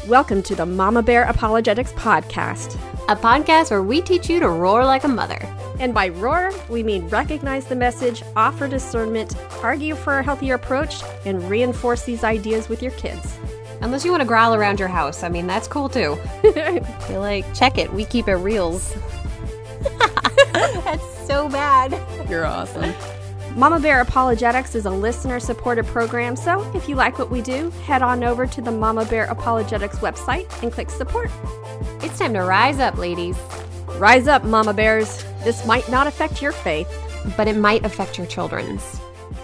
Welcome to the Mama Bear Apologetics Podcast, a podcast where we teach you to roar like a mother. And by roar, we mean recognize the message, offer discernment, argue for a healthier approach, and reinforce these ideas with your kids. Unless you want to growl around your house. I mean, that's cool too. You're like, check it. We keep it reals. That's so bad. You're awesome. Mama Bear Apologetics is a listener-supported program, so if you like what we do, head on over to the Mama Bear Apologetics website and click support. It's time to rise up, ladies. Rise up, Mama Bears. This might not affect your faith, but it might affect your children's.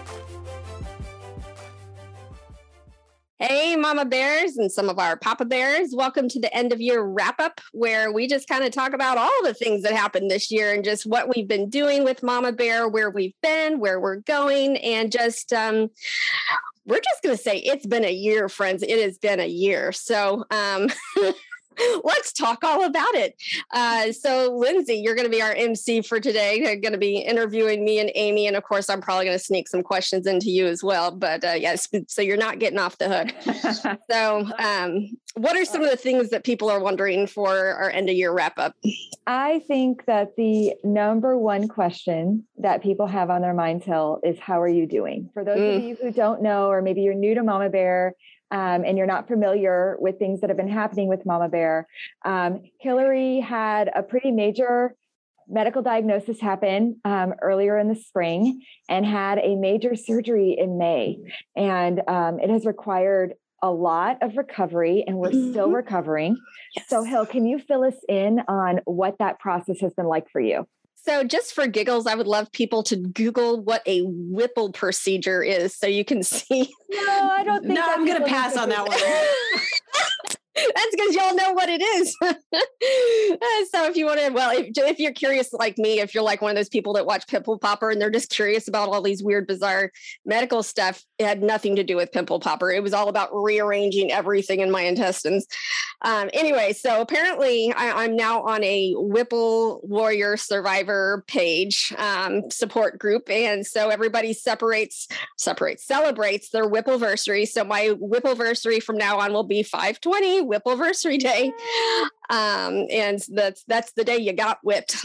Hey, Mama Bears and some of our Papa Bears. Welcome to the end of year wrap up, where we just kind of talk about all the things that happened this year and just what we've been doing with Mama Bear, where we've been, where we're going, and just we're just going to say it's been a year, friends. It has been a year. So let's talk all about it. So Lindsay, you're going to be our MC for today. You're going to be interviewing me and Amy. And of course, I'm probably going to sneak some questions into you as well. But yes, so you're not getting off the hook. So what are some of the things that people are wondering for our end of year wrap up? I think that the number one question that people have on their mind, Hill, is how are you doing? For those of you who don't know, or maybe you're new to Mama Bear, and you're not familiar with things that have been happening with Mama Bear, Hillary had a pretty major medical diagnosis happen earlier in the spring and had a major surgery in May. And it has required a lot of recovery, and we're still recovering. Yes. So Hill, can you fill us in on what that process has been like for you? So just for giggles, I would love people to Google what a Whipple procedure is so you can see. No, I don't think I'm going to pass on that one. That's because y'all know what it is. So if you want to, well, if you're curious like me, if you're like one of those people that watch Pimple Popper and they're just curious about all these weird, bizarre medical stuff, it had nothing to do with Pimple Popper. It was all about rearranging everything in my intestines. Anyway, so apparently I'm now on a Whipple Warrior Survivor page support group. And so everybody celebrates their Whippleversary. So my Whippleversary from now on will be 5/20 Whippleversary Day. And that's the day you got whipped.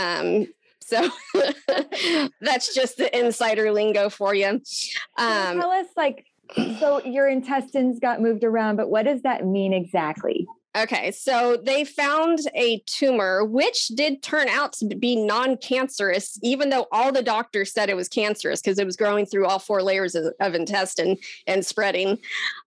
So that's just the insider lingo for you. Tell us, so your intestines got moved around, but what does that mean exactly? Okay, so they found a tumor, which did turn out to be non-cancerous, even though all the doctors said it was cancerous because it was growing through all 4 layers of intestine and spreading.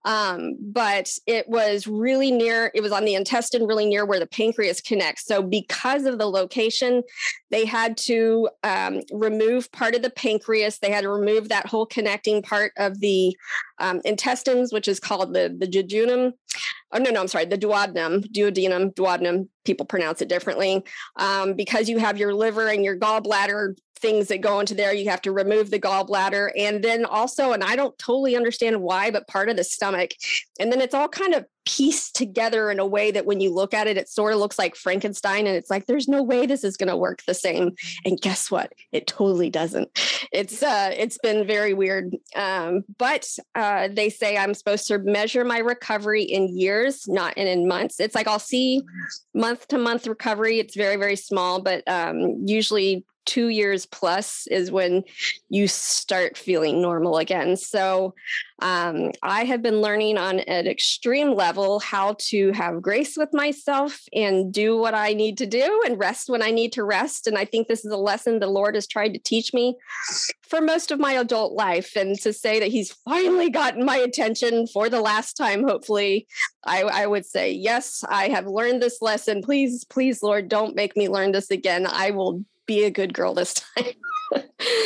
But it was really near, it was on the intestine, really near where the pancreas connects. So because of the location, they had to remove part of the pancreas. They had to remove that whole connecting part of the intestines, which is called the jejunum. Oh, no, I'm sorry, the duodenum. People pronounce it differently. Because you have your liver and your gallbladder things that go into there, you have to remove the gallbladder. And then also, and I don't totally understand why, but part of the stomach. And then it's all kind of pieced together in a way that when you look at it, it sort of looks like Frankenstein. And it's like, there's no way this is going to work the same. And guess what? It totally doesn't. It's been very weird. But they say I'm supposed to measure my recovery in years, not in months. It's like I'll see month to month recovery. It's very, very small, but usually 2 years plus is when you start feeling normal again. So I have been learning on an extreme level how to have grace with myself and do what I need to do and rest when I need to rest. And I think this is a lesson the Lord has tried to teach me for most of my adult life. And to say that he's finally gotten my attention for the last time, hopefully, I would say, yes, I have learned this lesson. Please, please, Lord, don't make me learn this again. I will be a good girl this time.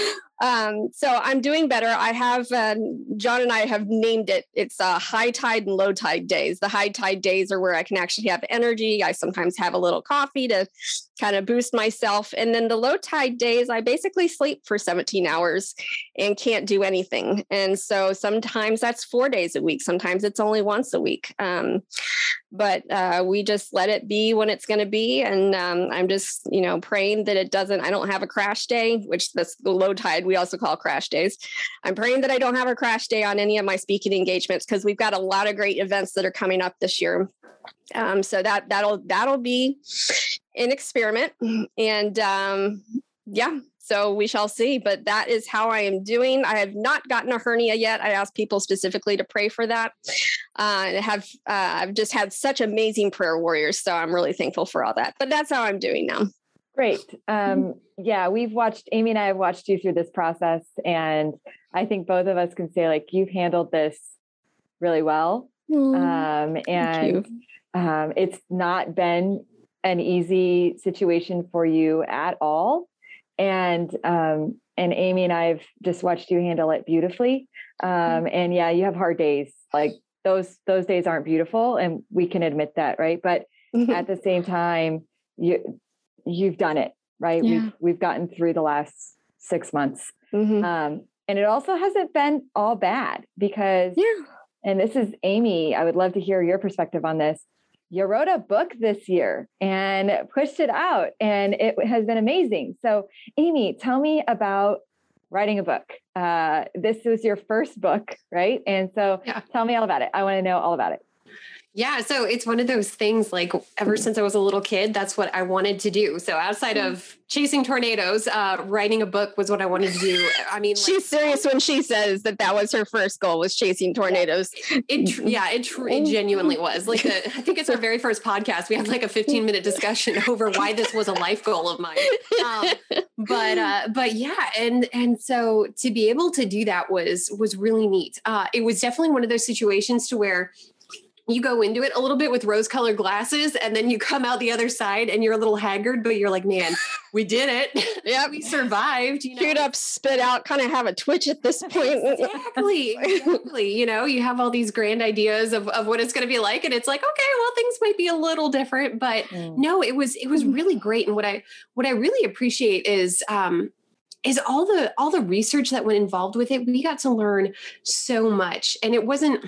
So I'm doing better. I have, John and I have named it. It's high tide and low tide days. The high tide days are where I can actually have energy. I sometimes have a little coffee to kind of boost myself. And then the low tide days, I basically sleep for 17 hours and can't do anything. And so sometimes that's 4 days a week. Sometimes it's only once a week. But we just let it be when it's going to be. And I'm just, praying that I don't have a crash day, which that's the low tide we also call crash days. I'm praying that I don't have a crash day on any of my speaking engagements, because we've got a lot of great events that are coming up this year. So that'll be an experiment. And yeah, so we shall see. But that is how I am doing. I have not gotten a hernia yet. I asked people specifically to pray for that. I've just had such amazing prayer warriors. So I'm really thankful for all that. But that's how I'm doing now. Great. Yeah, Amy and I have watched you through this process. And I think both of us can say, like, you've handled this really well. It's not been an easy situation for you at all. And Amy and I have just watched you handle it beautifully. And yeah, you have hard days. Like those days aren't beautiful, and we can admit that, right? But at the same time, you've done it, right? Yeah. We've gotten through the last 6 months. And it also hasn't been all bad, because, and this is Amy, I would love to hear your perspective on this. You wrote a book this year and pushed it out, and it has been amazing. So Amy, tell me about writing a book. This was your first book, right? And so tell me all about it. I want to know all about it. Yeah. So it's one of those things, like, ever since I was a little kid, that's what I wanted to do. So outside of chasing tornadoes, writing a book was what I wanted to do. I mean, she's serious when she says that was her first goal, was chasing tornadoes. It genuinely was. Like, I think it's our very first podcast. We had like a 15-minute discussion over why this was a life goal of mine. But yeah. And so to be able to do that was really neat. It was definitely one of those situations to where you go into it a little bit with rose-colored glasses, and then you come out the other side and you're a little haggard, but you're like, man, we did it. Yeah, we survived. Chewed up, spit out, kind of have a twitch at this point. Exactly. You have all these grand ideas of what it's going to be like, and it's like, okay, well, things might be a little different, but no, it was really great. And what I really appreciate is all the research that went involved with it. We got to learn so much, and it wasn't.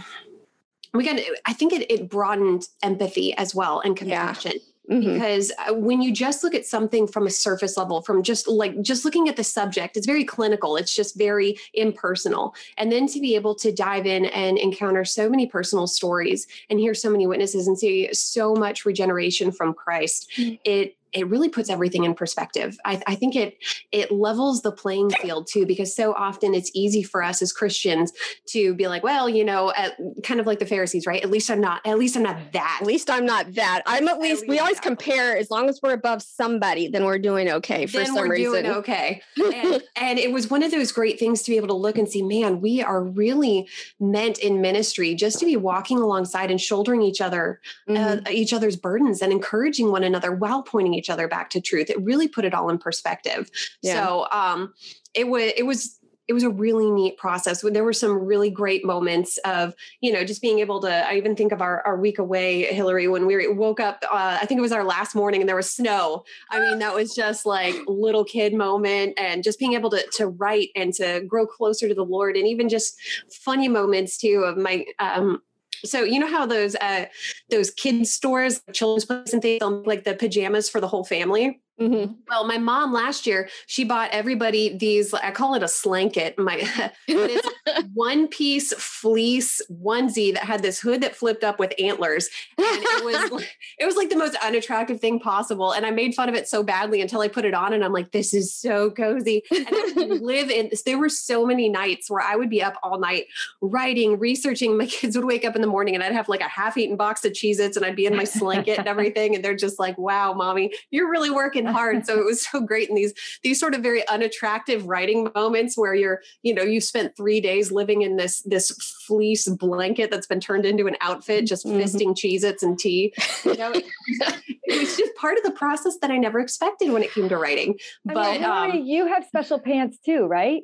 I think it broadened empathy as well, and compassion. Because when you just look at something from a surface level, from just looking at the subject, it's very clinical. It's just very impersonal. And then to be able to dive in and encounter so many personal stories and hear so many witnesses and see so much regeneration from Christ, it really puts everything in perspective. I think it levels the playing field too, because so often it's easy for us as Christians to be like, well, kind of like the Pharisees, right? At least I'm not that. At least I'm not that. We always compare. As long as we're above somebody, then we're doing okay for some reason. Doing okay. And it was one of those great things to be able to look and see, man, we are really meant in ministry just to be walking alongside and shouldering each other's burdens and encouraging one another while pointing each other back to truth. It really put it all in perspective. Yeah. So it was a really neat process. There were some really great moments of, just being able to, I even think of our week away, Hillary, when we woke up, I think it was our last morning and there was snow. I mean, that was just like little kid moment, and just being able to write and to grow closer to the Lord, and even just funny moments too of my, so you know how those kids stores, children's place and things, like the pajamas for the whole family? Mm-hmm. Well, my mom last year, she bought everybody these, I call it a slanket, but it's one piece fleece onesie that had this hood that flipped up with antlers. And it was like the most unattractive thing possible. And I made fun of it so badly until I put it on, and I'm like, this is so cozy. And there were so many nights where I would be up all night writing, researching. My kids would wake up in the morning and I'd have like a half-eaten box of Cheez-Its, and I'd be in my slanket and everything. And they're just like, wow, mommy, you're really working hard. So it was so great in these sort of very unattractive writing moments where you spent 3 days living in this fleece blanket that's been turned into an outfit, just fisting Cheez-Its and tea. It was just part of the process that I never expected when it came to writing. But you have special pants too, right?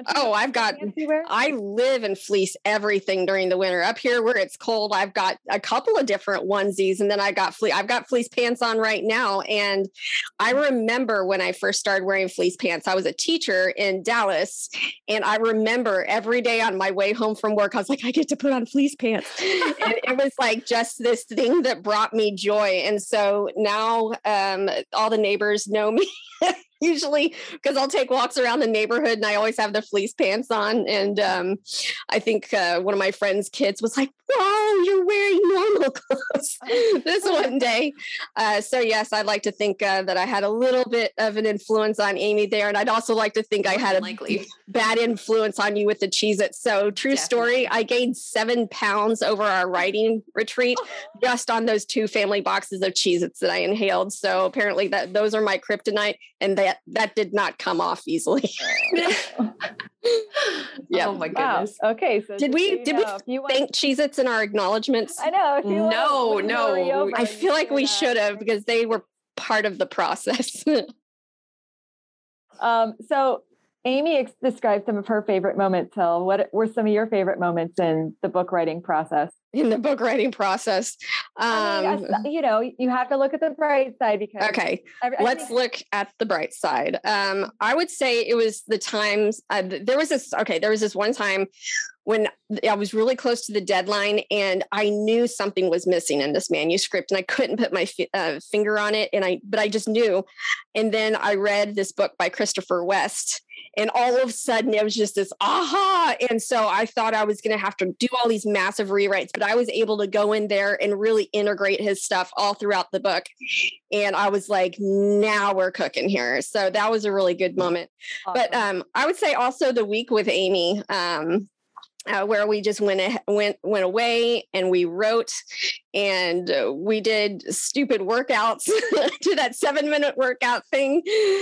I live in fleece everything during the winter. Up here where it's cold, I've got a couple of different onesies, and then I've got fleece pants on right now. And I remember when I first started wearing fleece pants, I was a teacher in Dallas, and I remember every day on my way home from work, I was like, I get to put on fleece pants. And it was like just this thing that brought me joy. And so now all the neighbors know me. usually because I'll take walks around the neighborhood and I always have the fleece pants on. And I think one of my friend's kids was like, "Whoa, you're wearing normal clothes this one day." So yes, I'd like to think that I had a little bit of an influence on Amy there. And I'd also like to think I had a bad influence on you with the Cheez-Its. So true story, I gained 7 pounds over our writing retreat just on those 2 family boxes of Cheez-Its that I inhaled. So apparently those are my kryptonite, and that did not come off easily. Yeah. Oh my goodness. Wow. Okay. So did we thank Cheez-Its in our acknowledgements? I know. No. I feel like we should have, because they were part of the process. So Amy described some of her favorite moments. Hill, what were some of your favorite moments in the book writing process? In the book writing process, you have to look at the bright side, because let's look at the bright side. I would say it was the times there was this one time when I was really close to the deadline and I knew something was missing in this manuscript and I couldn't put my finger on it. But I just knew. And then I read this book by Christopher West, and all of a sudden it was just this aha. And so I thought I was going to have to do all these massive rewrites, but I was able to go in there and really integrate his stuff all throughout the book. And I was like, now we're cooking here. So that was a really good moment. Awesome. But I would say also the week with Amy, where we just went away and we wrote and we did stupid workouts to that 7-minute workout thing.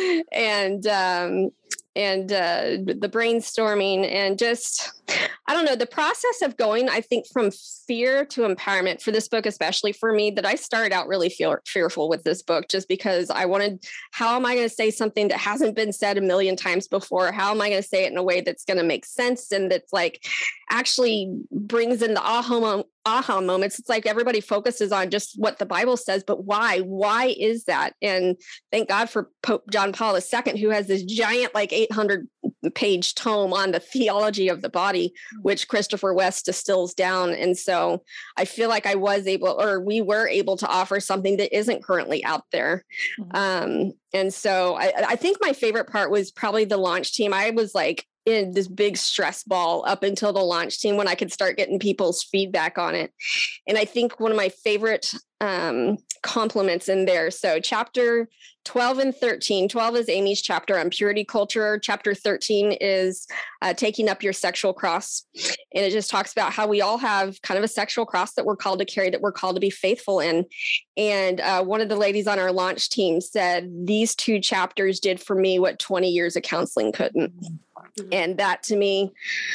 And the brainstorming and just, I don't know, the process of going, I think, from fear to empowerment for this book, especially for me, that I started out really fearful with this book, just because I wanted, how am I going to say something that hasn't been said a million times before? How am I going to say it in a way that's going to make sense and that's like actually brings in the aha moments? It's like everybody focuses on just what the Bible says, but why? Why is that? And thank God for Pope John Paul II, who has this giant, like 800-page tome on the theology of the body, which Christopher West distills down. And so I feel like we were able to offer something that isn't currently out there. Mm-hmm. And so I think my favorite part was probably the launch team. I was like in this big stress ball up until the launch team when I could start getting people's feedback on it. And I think one of my favorite compliments in there. So chapter 12 and 13, 12 is Amy's chapter on purity culture. Chapter 13 is taking up your sexual cross. And it just talks about how we all have kind of a sexual cross that we're called to carry, that we're called to be faithful in. And one of the ladies on our launch team said, these 2 chapters did for me what 20 years of counseling couldn't. And that to me,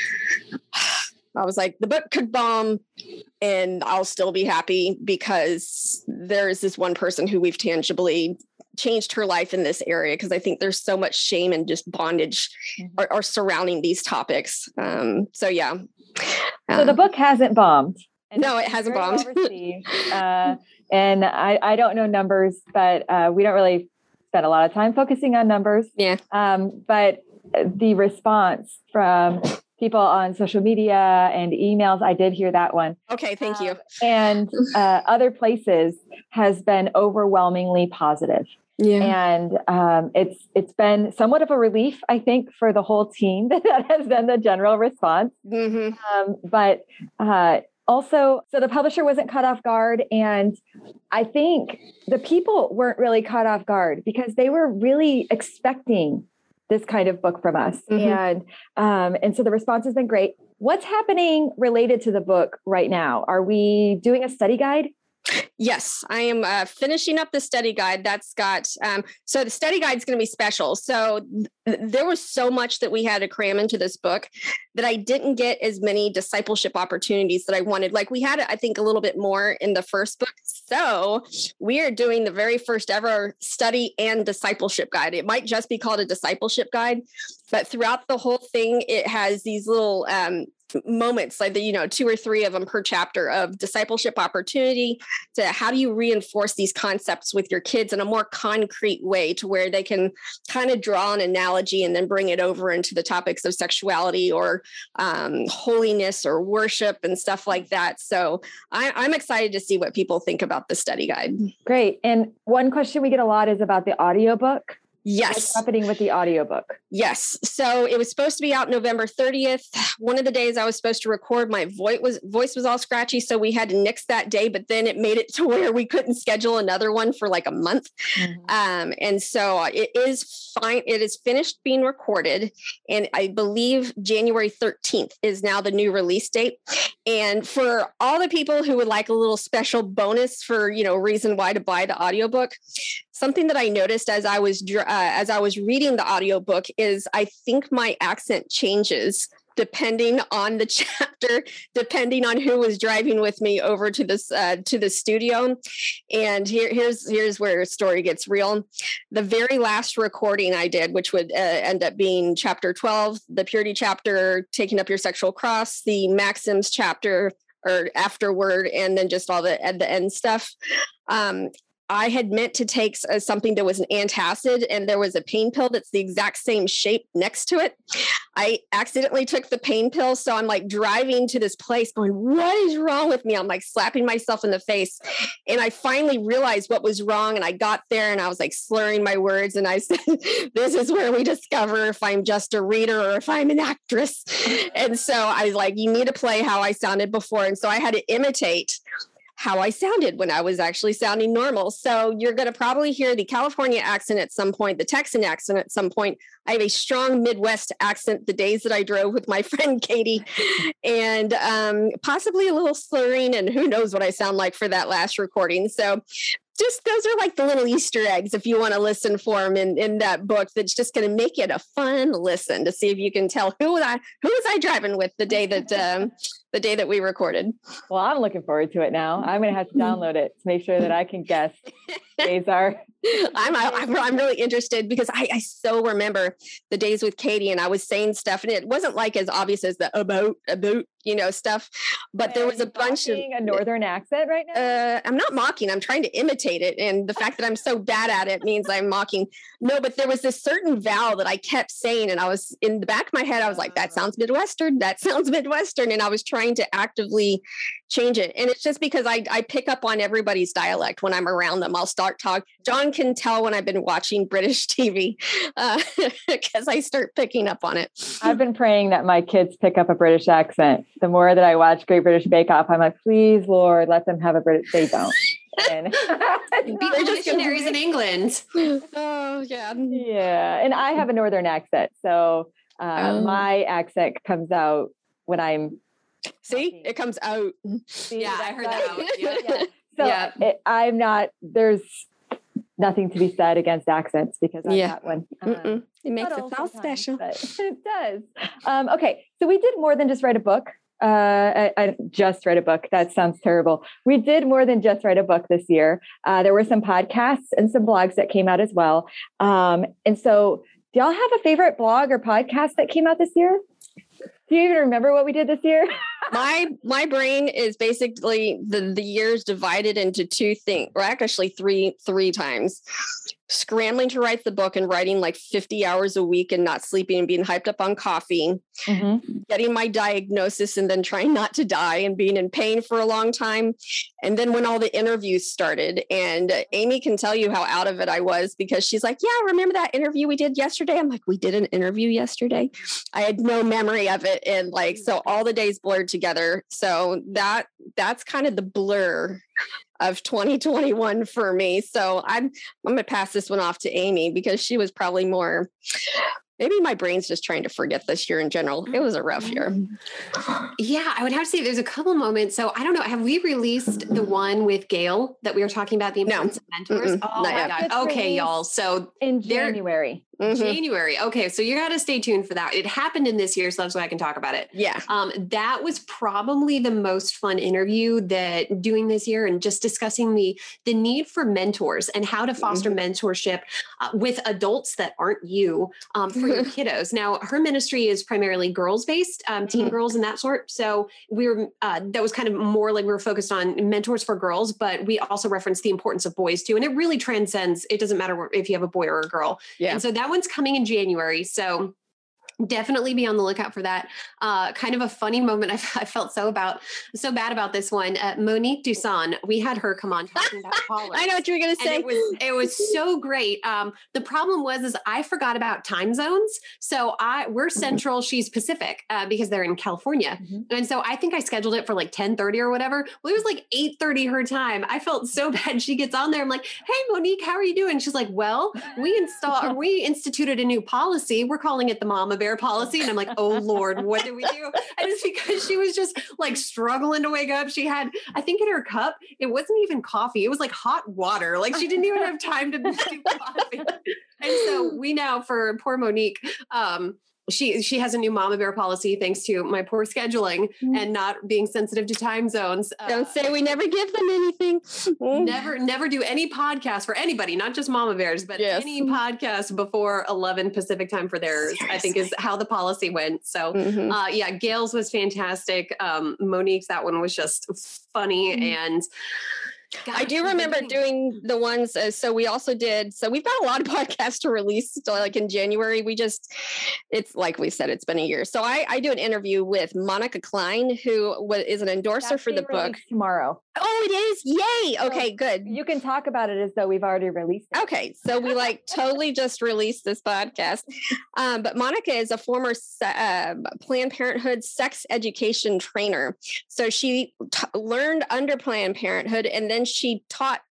I was like, the book could bomb and I'll still be happy because there's this one person who we've tangibly changed her life in this area. Because I think there's so much shame and just bondage are surrounding these topics. So yeah. So the book hasn't bombed. No, it hasn't bombed. And I don't know numbers, but we don't really spend a lot of time focusing on numbers. Yeah. But the response from people on social media and emails, I did hear that one. Okay, thank you. And other places has been overwhelmingly positive. Yeah. And it's been somewhat of a relief, I think, for the whole team that has been the general response. Mm-hmm. But also, so the publisher wasn't caught off guard. And I think the people weren't really caught off guard because they were really expecting this kind of book from us. Mm-hmm. And so the response has been great. What's happening related to the book right now? Are we doing a study guide? Yes, I am finishing up the study guide. That's got, so the study guide is going to be special. So there was so much that we had to cram into this book that I didn't get as many discipleship opportunities that I wanted. Like we had, I think, a little bit more in the first book. So we are doing the very first ever study and discipleship guide. It might just be called a discipleship guide, but throughout the whole thing, it has these little moments, like 2 or 3 of them per chapter of discipleship opportunity to how do you reinforce these concepts with your kids in a more concrete way to where they can kind of draw an analogy and then bring it over into the topics of sexuality or holiness or worship and stuff like that. So I'm excited to see what people think about the study guide. Great. And one question we get a lot is about the audiobook. Yes. What's happening with the audiobook? Yes. So it was supposed to be out November 30th. One of the days I was supposed to record, my voice was all scratchy. So we had to nix that day, but then it made it to where we couldn't schedule another one for like a month. Mm-hmm. And so it is fine. It is finished being recorded. And I believe January 13th is now the new release date. And for all the people who would like a little special bonus for, reason why to buy the audiobook, something that I noticed as I was reading the audiobook is I think my accent changes depending on the chapter, depending on who was driving with me over to this to the studio. And here's where the story gets real. The very last recording I did, which would end up being chapter 12, the purity chapter, taking up your sexual cross, the maxims chapter or afterward, and then just all the at the end stuff. I had meant to take something that was an antacid, and there was a pain pill that's the exact same shape next to it. I accidentally took the pain pill. So I'm like driving to this place going, what is wrong with me? I'm like slapping myself in the face. And I finally realized what was wrong. And I got there and I was like slurring my words. And I said, this is where we discover if I'm just a reader or if I'm an actress. And so I was like, you need to play how I sounded before. And so I had to imitate how I sounded when I was actually sounding normal. So you're going to probably hear the California accent at some point, the Texan accent at some point. I have a strong Midwest accent the days that I drove with my friend Katie, and possibly a little slurring, and who knows what I sound like for that last recording. So just those are like the little Easter eggs if you want to listen for them in that book. That's just going to make it a fun listen to see if you can tell who was I driving with the day that we recorded. Well, I'm looking forward to it now. I'm going to have to download it to make sure that I can guess days are. I'm really interested because I so remember the days with Katie, and I was saying stuff, and it wasn't like as obvious as the about stuff, but there was a bunch of a northern accent right now. I'm not mocking. I'm trying to imitate it, and the fact that I'm so bad at it means I'm mocking. No, but there was this certain vowel that I kept saying, and I was in the back of my head. I was like, "That sounds Midwestern. That sounds Midwestern," and I was trying to actively change it. And it's just because I pick up on everybody's dialect when I'm around them. I'll start talking. John can tell when I've been watching British TV because I start picking up on it. I've been praying that my kids pick up a British accent. The more that I watch Great British Bake Off, I'm like, please, Lord, let them have a British. They don't. And they're just missionaries in England. Oh, yeah. Yeah. And I have a northern accent. So my accent comes out when I'm See, it comes out. Yeah, I heard that out. Yeah. So I'm not, there's nothing to be said against accents because I'm not one. It makes it sound special. It does. Okay. So we did more than just write a book. I just read a book. That sounds terrible. We did more than just write a book this year. There were some podcasts and some blogs that came out as well. And so do y'all have a favorite blog or podcast that came out this year? Do you even remember what we did this year? My brain is basically the years divided into two things, or actually three times. Scrambling to write the book and writing like 50 hours a week and not sleeping and being hyped up on coffee, getting my diagnosis and then trying not to die and being in pain for a long time. And then when all the interviews started, and Amy can tell you how out of it I was because she's like, yeah, remember that interview we did yesterday? I'm like, we did an interview yesterday. I had no memory of it. And like, so all the days blurred together. So that's kind of the blur of 2021 for me. So I'm going to pass this one off to Amy because she was probably more, maybe my brain's just trying to forget this year in general. It was a rough year. Yeah, I would have to say there's a couple moments. So I don't know. Have we released the one with Gail that we were talking about, the importance of mentors? Oh my God. Okay, y'all. So in January. January. Okay. So you got to stay tuned for that. It happened in this year. So that's why I can talk about it. Yeah. That was probably the most fun interview that doing this year, and just discussing the need for mentors and how to foster mentorship with adults that aren't you for your kiddos. Now, her ministry is primarily girls based, teen girls and that sort. So we were, that was kind of more like we were focused on mentors for girls, but we also referenced the importance of boys too. And it really transcends. It doesn't matter if you have a boy or a girl. Yeah. And so that one's coming in January. So Definitely be on the lookout for that. Kind of a funny moment. I felt so bad about this one. Monique Duson, we had her come on talking about college. I know what you were going to say. It was so great. The problem was I forgot about time zones. So we're Central, she's Pacific, because they're in California. And so I think I scheduled it for like 10:30 or whatever. Well, it was like 8:30 her time. I felt so bad. She gets on there. I'm like, hey, Monique, how are you doing? She's like, well, we instituted a new policy. We're calling it the Mama Bear policy. And I'm like, oh Lord, what did we do? And it's because she was just like struggling to wake up. She had, I think in her cup, it wasn't even coffee. It was like hot water. Like she didn't even have time to do coffee. And so we now, for poor Monique, she has a new Mama Bear policy thanks to my poor scheduling and not being sensitive to time zones. Don't say we never give them anything. Never do any podcast for anybody, not just Mama Bears, but any podcast before 11 Pacific time for theirs. Seriously. I think is how the policy went. So Gail's was fantastic. Monique's, that one was just funny. And gosh, I do remember doing the ones. So we've got a lot of podcasts to release. So like in January, it's like we said, it's been a year. So I do an interview with Monica Klein, who is an endorser for the book. Tomorrow. Oh, it is. Yay. Okay, good. You can talk about it as though we've already released it. Okay. So we totally just released this podcast. But Monica is a former Planned Parenthood sex education trainer. So she learned under Planned Parenthood, and then she taught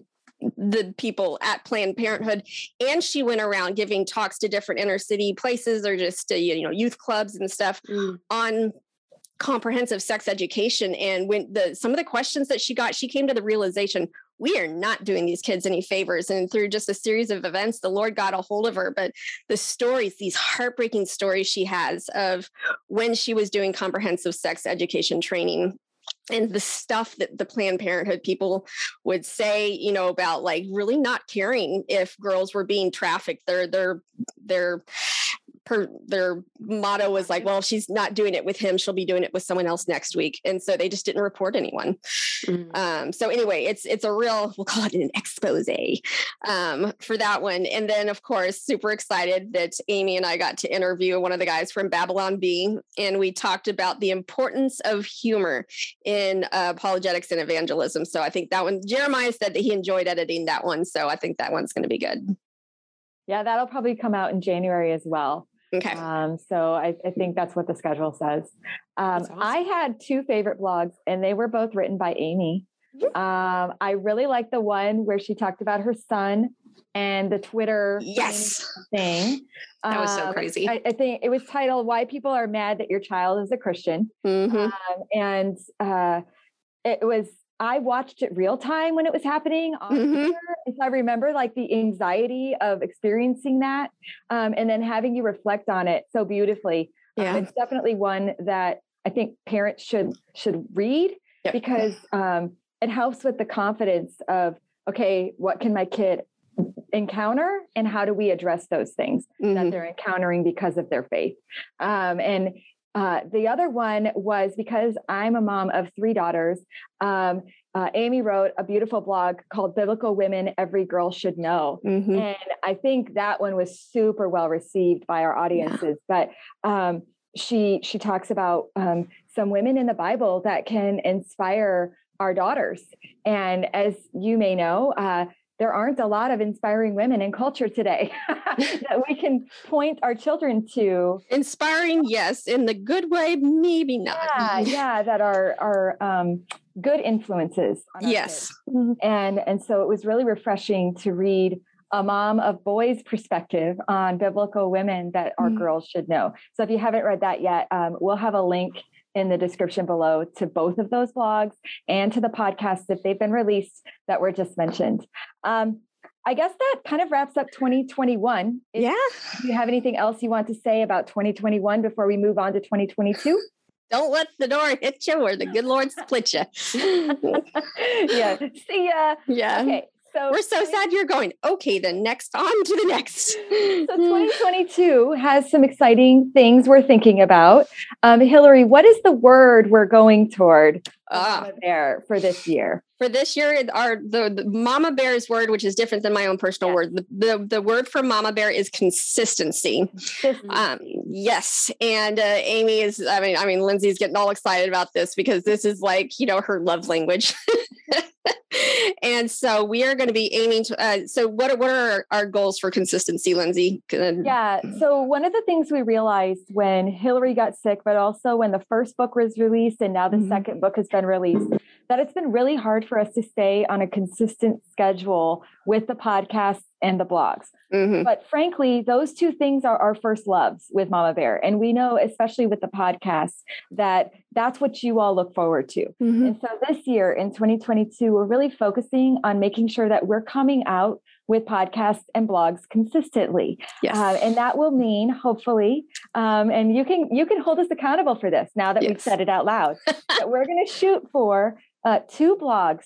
the people at Planned Parenthood, and she went around giving talks to different inner city places or just youth clubs and stuff on comprehensive sex education. And when some of the questions that she got, she came to the realization, we are not doing these kids any favors. And through just a series of events, the Lord got a hold of her. But the stories, these heartbreaking stories she has of when she was doing comprehensive sex education training, and the stuff that the Planned Parenthood people would say, about like really not caring if girls were being trafficked. Their motto was like, well, if she's not doing it with him, she'll be doing it with someone else next week. And so they just didn't report anyone. So anyway, it's a real, we'll call it an expose for that one. And then of course, super excited that Amy and I got to interview one of the guys from Babylon Bee. And we talked about the importance of humor in apologetics and evangelism. So I think that one, Jeremiah said that he enjoyed editing that one. So I think that one's going to be good. Yeah, that'll probably come out in January as well. Okay. So I think that's what the schedule says. Awesome. I had two favorite blogs, and they were both written by Amy. I really liked the one where she talked about her son and the Twitter thing. That was so crazy. I think it was titled "Why People Are Mad That Your Child Is a Christian," and it was. I watched it real time when it was happening on Twitter. And so I remember like the anxiety of experiencing that and then having you reflect on it so beautifully. Yeah. It's definitely one that I think parents should read because it helps with the confidence of, okay, what can my kid encounter and how do we address those things that they're encountering because of their faith? The other one was because I'm a mom of 3 daughters. Amy wrote a beautiful blog called Biblical Women Every Girl Should Know. And I think that one was super well received by our audiences. But she talks about some women in the Bible that can inspire our daughters. And as you may know, there aren't a lot of inspiring women in culture today that we can point our children to. Inspiring, yes. In the good way, maybe not. Yeah, that are good influences on our kids. And so it was really refreshing to read a mom of boys' perspective on biblical women that our girls should know. So if you haven't read that yet, we'll have a link in the description below to both of those blogs and to the podcasts if they've been released that were just mentioned. I guess that kind of wraps up 2021. Do you have anything else you want to say about 2021 before we move on to 2022? Don't let the door hit you or the good Lord split you. See ya. Yeah. Okay. So we're so sad you're going. Okay, then next on to the next. So 2022 has some exciting things we're thinking about. Hillary, what is the word we're going toward Mama Bear for this year? For this year, the Mama Bear's word, which is different than my own personal word. The word for Mama Bear is consistency. Yes. And Amy is, I mean, Lindsay's getting all excited about this because this is like, her love language. And so we are going to be aiming to, so what are our goals for consistency, Lindsay? Yeah. So one of the things we realized when Hillary got sick, but also when the first book was released and now the second book has been released, that it's been really hard for us to stay on a consistent schedule with the podcasts and the blogs. But frankly, those two things are our first loves with Mama Bear. And we know, especially with the podcast, that that's what you all look forward to. And so this year in 2022, we're really focusing on making sure that we're coming out with podcasts and blogs consistently. Yes. And that will mean, hopefully, and you can hold us accountable for this now that we've said it out loud, that we're going to shoot for 2 blogs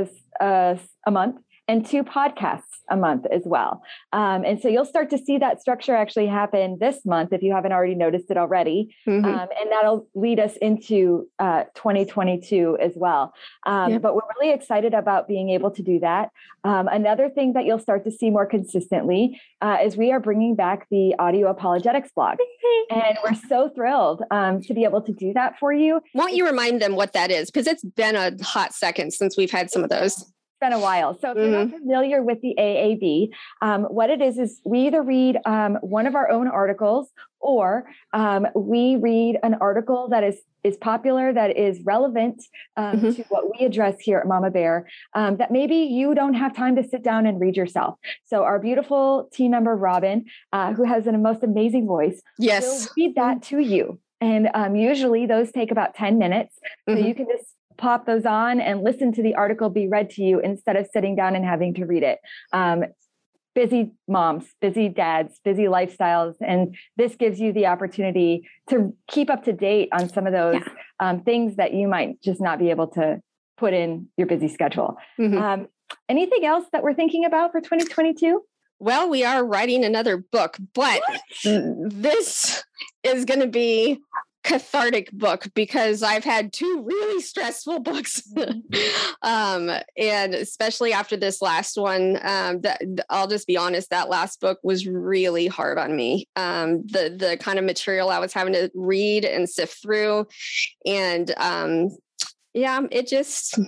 a month and 2 podcasts a month as well. And so you'll start to see that structure actually happen this month if you haven't already noticed it already. And that'll lead us into 2022 as well. But we're really excited about being able to do that. Another thing that you'll start to see more consistently is we are bringing back the audio apologetics blog. And we're so thrilled to be able to do that for you. Won't you remind them what that is? Because it's been a hot second since we've had some of those. Been a while. So if you're not familiar with the AAB, what it is we either read one of our own articles or we read an article that is popular, that is relevant to what we address here at Mama Bear, that maybe you don't have time to sit down and read yourself. So our beautiful team member, Robin, who has a most amazing voice, will read that to you. And usually those take about 10 minutes. So you can just pop those on and listen to the article be read to you instead of sitting down and having to read it. Busy moms, busy dads, busy lifestyles. And this gives you the opportunity to keep up to date on some of those things that you might just not be able to put in your busy schedule. Anything else that we're thinking about for 2022? Well, we are writing another book, but this is going to be cathartic book because I've had 2 really stressful books. And especially after this last one, I'll just be honest, that last book was really hard on me. The kind of material I was having to read and sift through. And it just...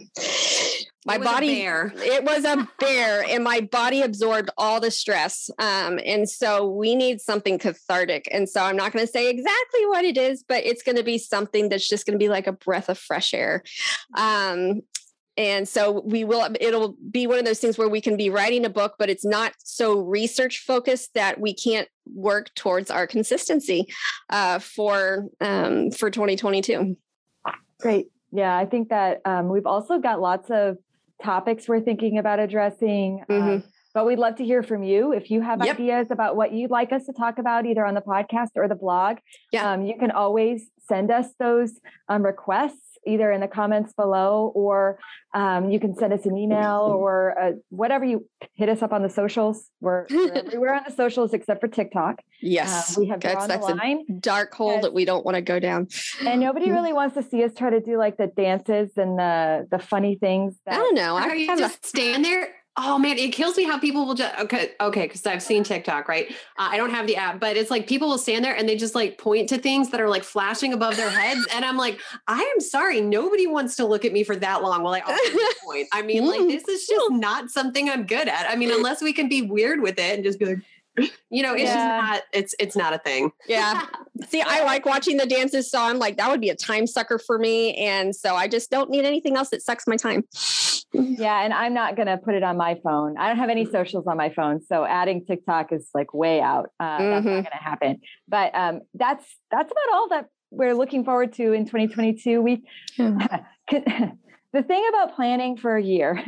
It was a bear and my body absorbed all the stress. And so we need something cathartic. And so I'm not going to say exactly what it is, but it's going to be something that's just going to be like a breath of fresh air. And so it'll be one of those things where we can be writing a book, but it's not so research focused that we can't work towards our consistency for 2022. Great. Yeah, I think that we've also got lots of topics we're thinking about addressing, but we'd love to hear from you. If you have ideas about what you'd like us to talk about, either on the podcast or the blog, you can always send us those requests either in the comments below, or you can send us an email or whatever. You hit us up on the socials. We're everywhere on the socials except for TikTok. Yes. We have Drawn the Line. A dark hole that we don't want to go down. And nobody really wants to see us try to do like the dances and the funny things. I don't know. Are you just stand there? Oh man, it kills me how people will just, okay. Cause I've seen TikTok, right? I don't have the app, but it's like people will stand there and they just like point to things that are like flashing above their heads. And I'm like, I am sorry. Nobody wants to look at me for that long while I always point. I mean, like, this is just not something I'm good at. I mean, unless we can be weird with it and just be like, it's just not, it's not a thing. Yeah. See, I like watching the dances. So I'm like, that would be a time sucker for me. And so I just don't need anything else that sucks my time. Yeah. And I'm not going to put it on my phone. I don't have any socials on my phone. So adding TikTok is like way out. That's not going to happen. But that's about all that we're looking forward to in 2022. The thing about planning for a year,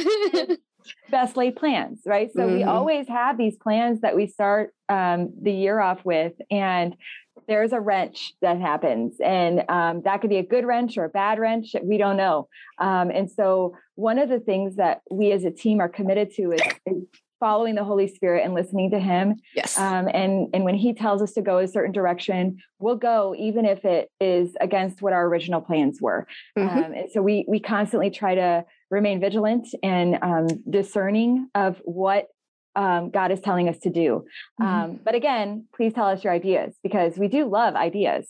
best laid plans, right? So we always have these plans that we start the year off with, and there's a wrench that happens, and that could be a good wrench or a bad wrench. We don't know. And so one of the things that we as a team are committed to is following the Holy Spirit and listening to him. Yes. And when he tells us to go a certain direction, we'll go, even if it is against what our original plans were. And so we constantly try to remain vigilant and discerning of what God is telling us to do. But again, please tell us your ideas, because we do love ideas.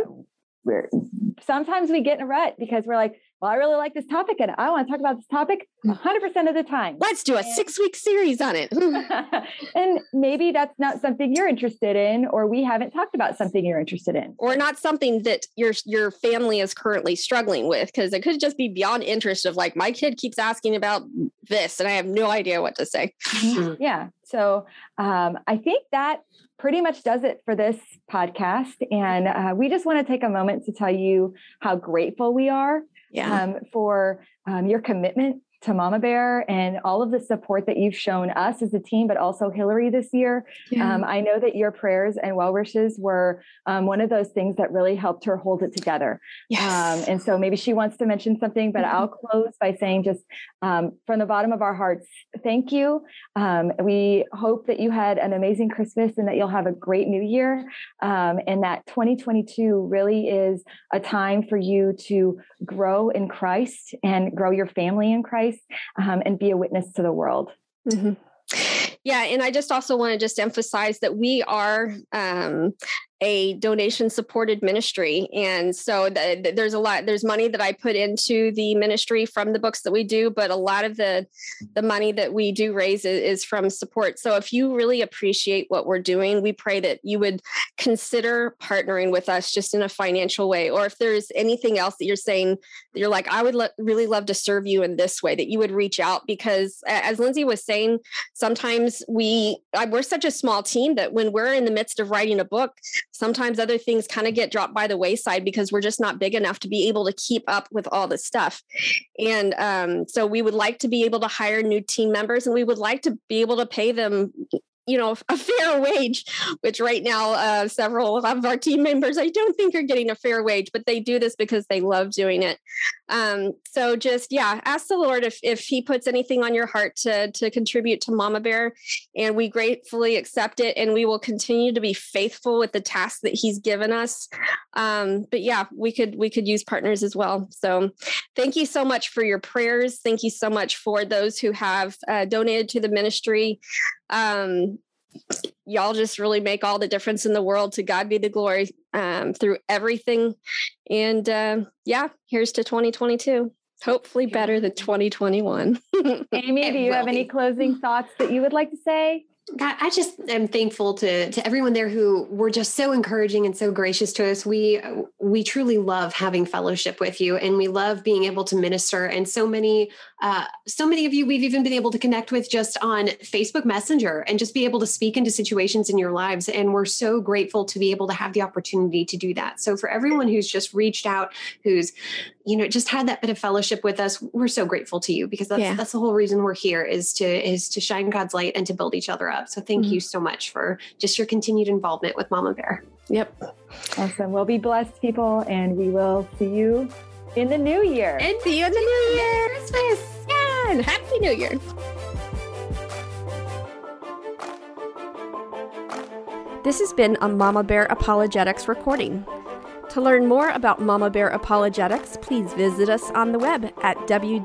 Sometimes we get in a rut because we're like, well, I really like this topic and I want to talk about this topic 100% of the time. Let's do a 6-week series on it. And maybe that's not something you're interested in, or we haven't talked about something you're interested in, or not something that your family is currently struggling with, because it could just be beyond interest of like, my kid keeps asking about this and I have no idea what to say. Yeah. So I think that pretty much does it for this podcast. And we just want to take a moment to tell you how grateful we are for your commitment to Mama Bear and all of the support that you've shown us as a team, but also Hillary this year. I know that your prayers and well wishes were one of those things that really helped her hold it together. And so maybe she wants to mention something, but I'll close by saying just from the bottom of our hearts, thank you. We hope that you had an amazing Christmas and that you'll have a great new year. And that 2022 really is a time for you to grow in Christ and grow your family in Christ. And be a witness to the world. Yeah. And I just also want to just emphasize that we are a donation supported ministry. And so there's money that I put into the ministry from the books that we do, but a lot of the money that we do raise is from support. So if you really appreciate what we're doing, we pray that you would consider partnering with us just in a financial way. Or if there's anything else that you're saying, that you're like, I would really love to serve you in this way, that you would reach out, because as Lindsay was saying, sometimes we're such a small team that when we're in the midst of writing a book, sometimes other things kind of get dropped by the wayside because we're just not big enough to be able to keep up with all the stuff. And so we would like to be able to hire new team members, and we would like to be able to pay them, a fair wage, which right now, several of our team members, I don't think are getting a fair wage, but they do this because they love doing it. So just, ask the Lord if he puts anything on your heart to contribute to Mama Bear, and we gratefully accept it. And we will continue to be faithful with the tasks that he's given us. But we could use partners as well. So thank you so much for your prayers. Thank you so much for those who have donated to the ministry. Y'all just really make all the difference in the world. To God be the glory through everything. And here's to 2022. Hopefully better than 2021. Amy, do you have any closing thoughts that you would like to say? God, I just am thankful to everyone there who were just so encouraging and so gracious to us. We truly love having fellowship with you, and we love being able to minister. And so many of you we've even been able to connect with just on Facebook Messenger and just be able to speak into situations in your lives. And we're so grateful to be able to have the opportunity to do that. So for everyone who's just reached out, who's just had that bit of fellowship with us, we're so grateful to you, because that's the whole reason we're here, is to shine God's light and to build each other up. So thank you so much for just your continued involvement with Mama Bear. Yep. Awesome. Well, be blessed, people, and we will see you in the new year. And see you in the new year. Christmas. Yeah. And Happy New Year. This has been a Mama Bear Apologetics recording. To learn more about Mama Bear Apologetics, please visit us on the web at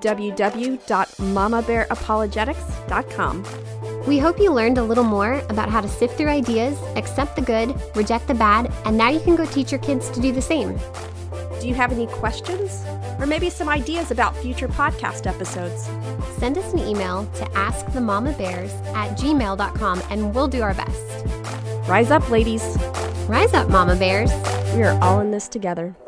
www.mamabearapologetics.com. We hope you learned a little more about how to sift through ideas, accept the good, reject the bad, and now you can go teach your kids to do the same. Do you have any questions? Or maybe some ideas about future podcast episodes? Send us an email to askthemamabears@gmail.com and we'll do our best. Rise up, ladies. Rise up, Mama Bears. We are all in this together.